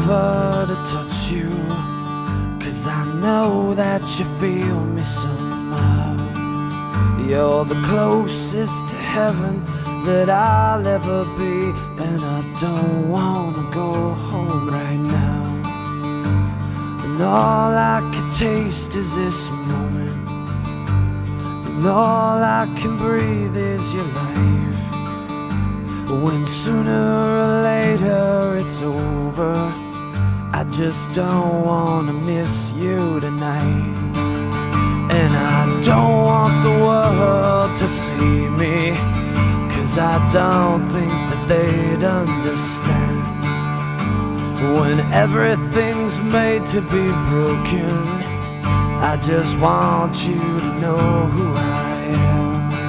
over to touch you, 'cause I know that you feel me somehow. You're the closest to heaven that I'll ever be, and I don't wanna go home right now. And all I can taste is this moment, and all I can breathe is your life. When sooner or later it's over, I just don't wanna miss you tonight. And I don't want the world to see me, 'cause I don't think that they'd understand. When everything's made to be broken, I just want you to know who I am.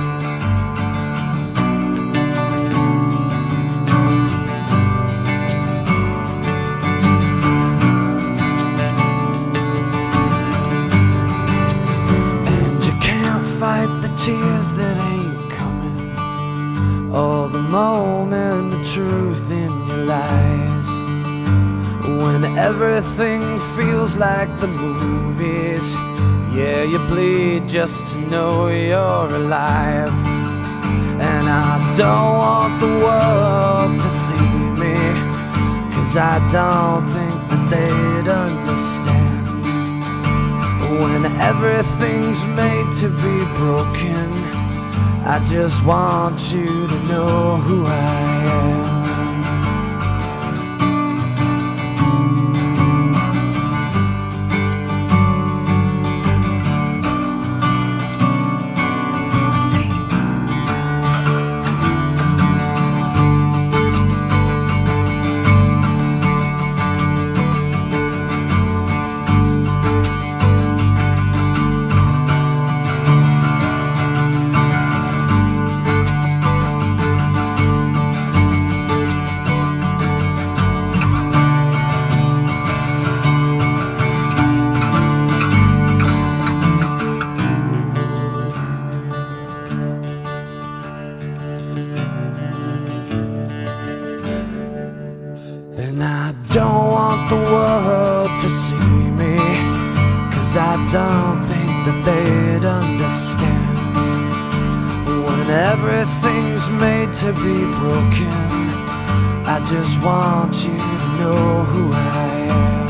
Fight the tears that ain't coming, or the moment, the truth in your lies. When everything feels like the movies, yeah, you bleed just to know you're alive. And I don't want the world to see me, 'cause I don't think that they'd understand. When everything's made to be broken, I just want you to know who I am. And I don't want the world to see me, 'cause I don't think that they'd understand. When everything's made to be broken, I just want you to know who I am.